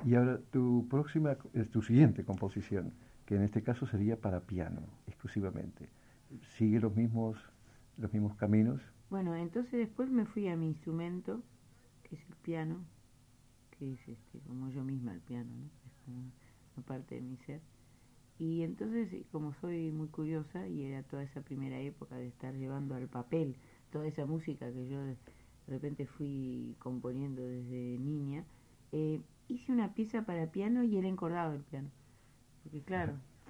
Y ahora tu siguiente composición, que en este caso sería para piano exclusivamente, ¿sigue los mismos caminos? Bueno, entonces después me fui a mi instrumento, que es el piano, que es como yo misma el piano, ¿no? Es como una parte de mi ser. Y entonces, como soy muy curiosa, y era toda esa primera época de estar llevando al papel toda esa música que yo de repente fui componiendo desde niña, hice una pieza para piano y era encordado el piano. Porque claro,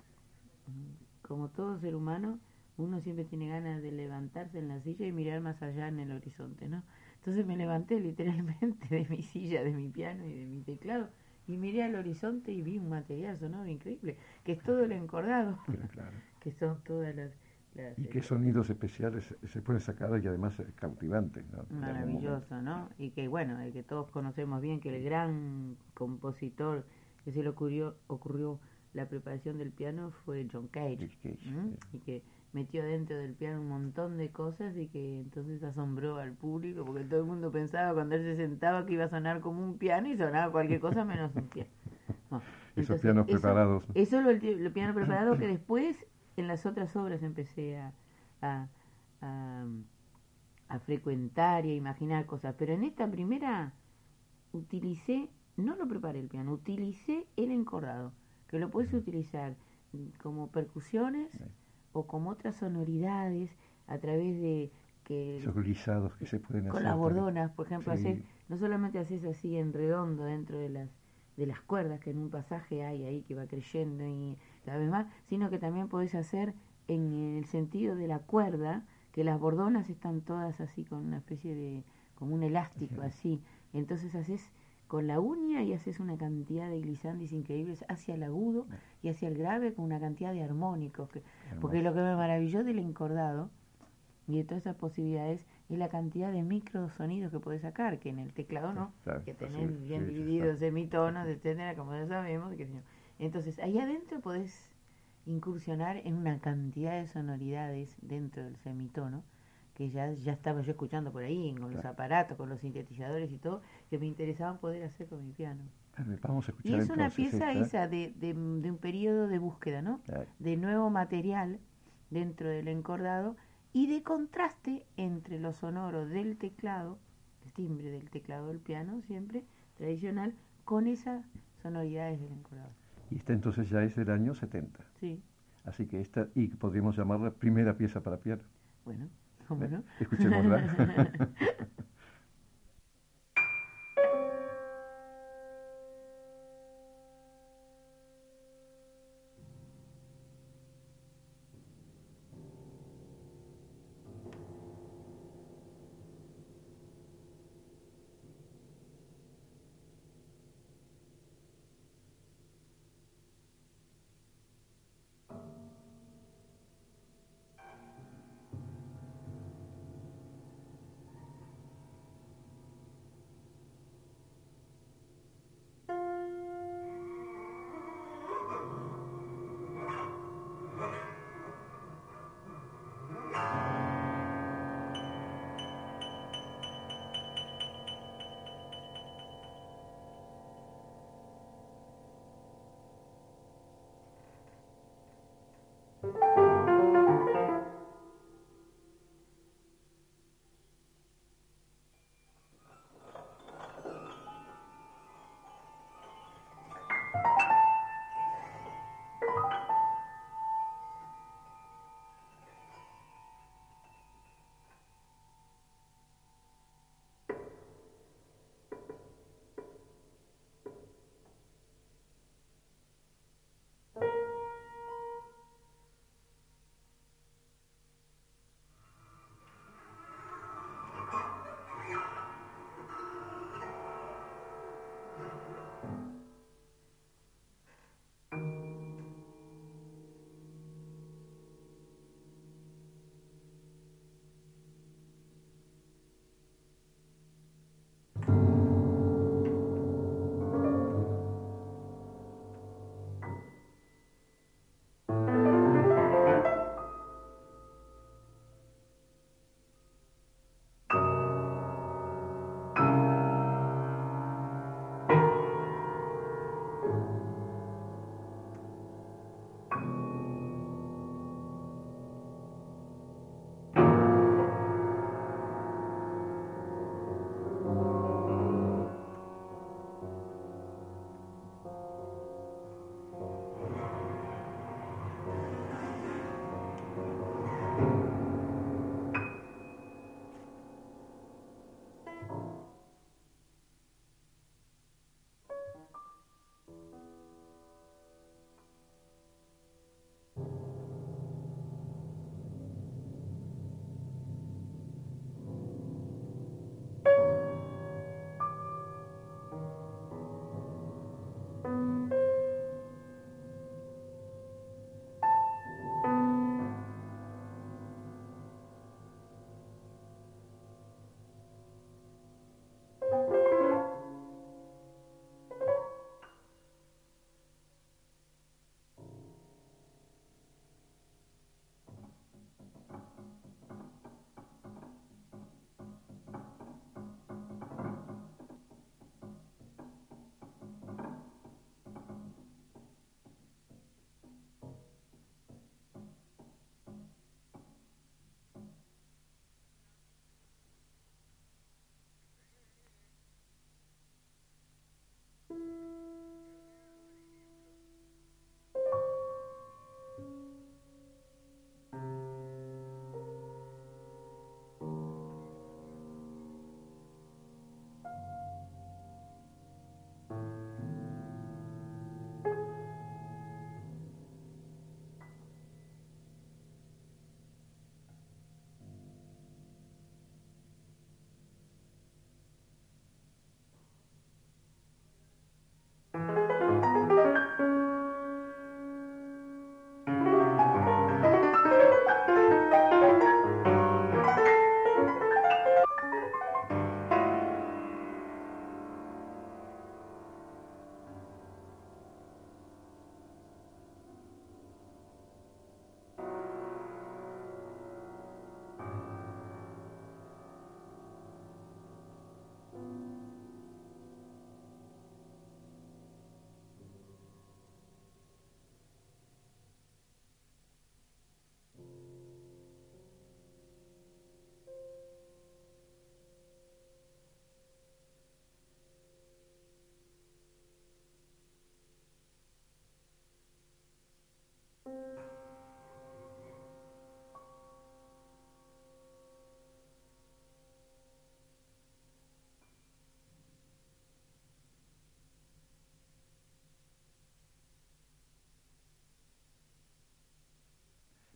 como todo ser humano, uno siempre tiene ganas de levantarse en la silla y mirar más allá en el horizonte, ¿no? Entonces me levanté literalmente de mi silla, de mi piano y de mi teclado y miré al horizonte y vi un material sonoro increíble, que es todo el encordado, Pero claro. que son todas Y qué sonidos especiales se pueden sacar y además cautivantes, ¿no? En algún momento. maravilloso, ¿no? Y que bueno, el que todos conocemos bien, que el gran compositor que se le ocurrió la preparación del piano fue John Cage, Nick Cage, y que metió dentro del piano un montón de cosas y que entonces asombró al público porque todo el mundo pensaba cuando él se sentaba que iba a sonar como un piano y sonaba cualquier cosa menos un piano. No, Esos entonces pianos preparados. eso lo piano preparado que después en las otras obras empecé a, a, a frecuentar y a imaginar cosas, pero en esta primera utilicé, no lo preparé el piano, utilicé el encordado, que lo puedes utilizar como percusiones o como otras sonoridades a través de que Esos glisados que se pueden con hacer las también. bordonas, por ejemplo, haces, Sí, no solamente haces así en redondo dentro de las cuerdas que en un pasaje hay ahí que va creyendo y cada vez más, sino que también podés hacer en el sentido de la cuerda, que las bordonas están todas así con una especie de, como un elástico así, entonces haces con la uña y haces una cantidad de glisandis increíbles hacia el agudo y hacia el grave con una cantidad de armónicos, porque hermoso. lo que me maravilló del encordado y de todas esas posibilidades es la cantidad de microsonidos que podés sacar, que en el teclado no, Claro, que así, tenés bien sí, ya está. divididos semitonos, etcétera, como ya sabemos. Entonces, ahí adentro podés incursionar en una cantidad de sonoridades dentro del semitono que ya estaba yo escuchando por ahí, con los Claro. aparatos, con los sintetizadores y todo, que me interesaban poder hacer con mi piano. Vamos a Y escuchar es una entonces pieza esta. esa de un periodo de búsqueda, ¿no? Claro. De nuevo material dentro del encordado y de contraste entre lo sonoro del teclado, el timbre del teclado del piano, siempre tradicional, con esas sonoridades del encordado. Y esta entonces ya es del año 70. Sí, Así que esta, y podríamos llamarla primera pieza para piano. bueno, ¿cómo no? Escuchémosla.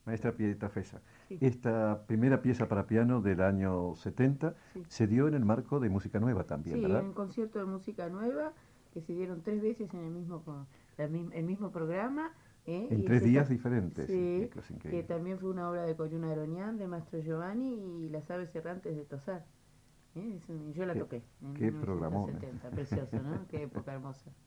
Maestra Pietra Fesa. Sí. Esta primera pieza para piano del año 70 Sí. se dio en el marco de Música Nueva también, Sí, ¿verdad? en un concierto de música nueva que se dieron 3 veces en el mismo programa. En Y 3 días diferentes. Sí, Cosa que increíble. también fue una obra de Coyuna Aronian, de Mastro Giovanni y Las aves errantes de Tosar. Yo la toqué en Qué programón, 1970, precioso, ¿no? Qué época hermosa.